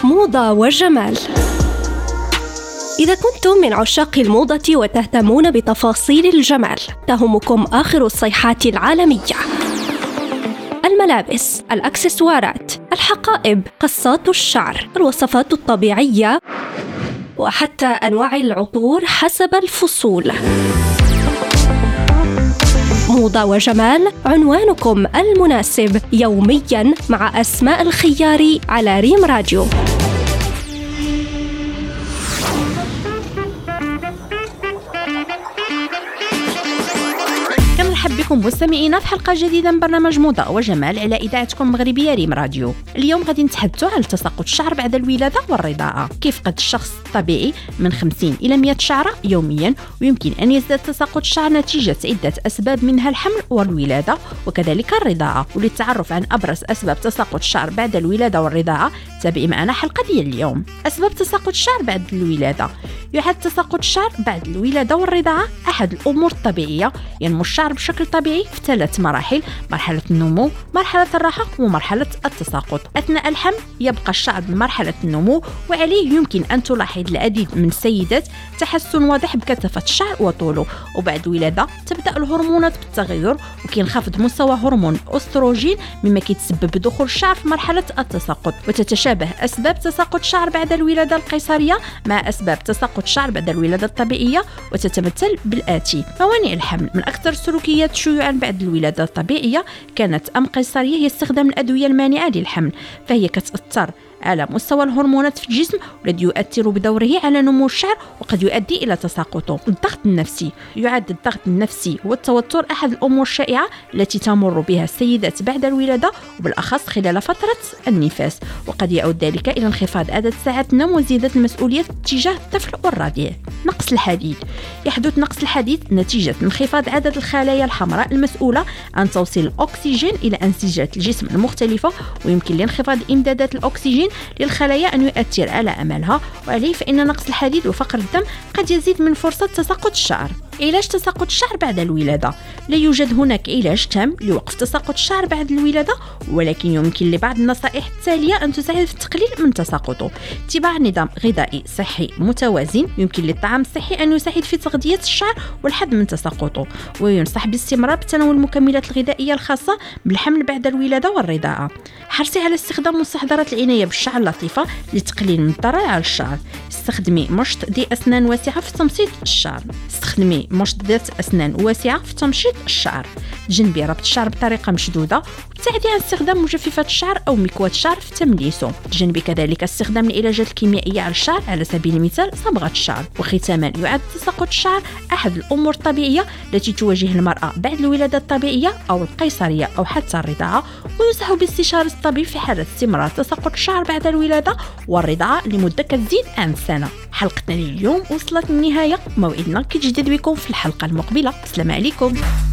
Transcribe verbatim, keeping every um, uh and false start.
موضة وجمال. إذا كنتم من عشاق الموضة وتهتمون بتفاصيل الجمال، تهمكم آخر الصيحات العالمية: الملابس، الأكسسوارات، الحقائب، قصات الشعر، الوصفات الطبيعية، وحتى أنواع العطور حسب الفصول. موضة وجمال، عنوانكم المناسب يومياً مع أسماء الخياري على ريم راديو. نرحب بكم مستمعينا في حلقة جديدة من برنامج موضة وجمال على إذاعتكم المغربية ريم راديو. اليوم غادي نتحدثوا على تساقط الشعر بعد الولادة والرضاعة، كيف قد الشخص الطبيعي من خمسين إلى مئة شعرة يوميا، ويمكن أن يزداد تساقط الشعر نتيجة عدة أسباب منها الحمل والولادة وكذلك الرضاعة. وللتعرف عن أبرز أسباب تساقط الشعر بعد الولادة والرضاعة تابعي معنا حلقة ديال اليوم. أسباب تساقط الشعر بعد الولادة: يعد تساقط الشعر بعد الولادة والرضاعة أحد الأمور الطبيعية. ينمو الشعر بشكل طبيعي في ثلاث مراحل: مرحلة النمو، مرحلة الراحة، ومرحلة التساقط. أثناء الحمل يبقى الشعر بمرحلة النمو، وعليه يمكن أن تلاحظ العديد من السيدات تحسن واضح بكثافة الشعر وطوله. وبعد الولادة تبدأ الهرمونات بالتغير وكينخفض مستوى هرمون الأستروجين مما كيتسبب بدخول الشعر في مرحلة التساقط. وتتشابه أسباب تساقط الشعر بعد الولادة القيصرية مع أسباب تساقط الشعر بعد الولادة الطبيعية، وتتمثل بالآتي: موانع الحمل. من أكثر السلوكيات شيوعا بعد الولادة الطبيعية كانت أم قيصرية هي استخدام الأدوية المانعة للحمل، فهي كتأثر على مستوى الهرمونات في الجسم والذي يؤثر بدوره على نمو الشعر وقد يؤدي إلى تساقطه. الضغط النفسي: يعد الضغط النفسي والتوتر أحد الأمور الشائعة التي تمر بها السيدات بعد الولادة وبالأخص خلال فترة النفاس، وقد يعود ذلك إلى انخفاض عدد ساعات النوم وزيادة المسؤوليات تجاه الطفل والرضيع. نقص الحديد: يحدث نقص الحديد نتيجة انخفاض عدد الخلايا الحمراء المسؤولة عن توصيل الأكسجين إلى أنسجة الجسم المختلفة، ويمكن لانخفاض إمدادات الأكسجين للخلايا أن يؤثر على أعمالها، وعليه فإن نقص الحديد وفقر الدم قد يزيد من فرصة تساقط الشعر. علاج تساقط الشعر بعد الولادة: لا يوجد هناك علاج تام لوقف تساقط الشعر بعد الولادة، ولكن يمكن لبعض النصائح التالية أن تساعد في التقليل من تساقطه. اتباع نظام غذائي صحي متوازن: يمكن للطعام الصحي أن يساعد في تغذية الشعر والحد من تساقطه، وينصح باستمرار بتناول المكملات الغذائية الخاصة بالحمل بعد الولادة والرضاعة. حرصي على استخدام مستحضرات العناية بالشعر اللطيفة لتقليل من الضرر على الشعر. استخدمي مشط ذي أسنان واسعة في تمشيط الشعر. استخدمي مشط ذات أسنان واسعة في تمشيط الشعر. تجنبي ربط الشعر بطريقة مشدودة، وابتعدي عن استخدام مجففات الشعر أو مكواة الشعر في تمليسه. تجنبي كذلك استخدام العلاجات الكيميائية على الشعر على سبيل المثال صبغة الشعر. وختاما، يعد تساقط الشعر أحد الأمور الطبيعية التي تواجه المرأة بعد الولادة الطبيعية أو القيصرية أو حتى الرضاعة، وينصح باستشارة الطبيب في حالة استمرار تساقط الشعر بعد الولادة والرضاعة لمدة كتزيد عن سنة. حلقتنا اليوم وصلت للنهاية، موعدنا كيتجدد بكم في الحلقة المقبلة. السلام عليكم.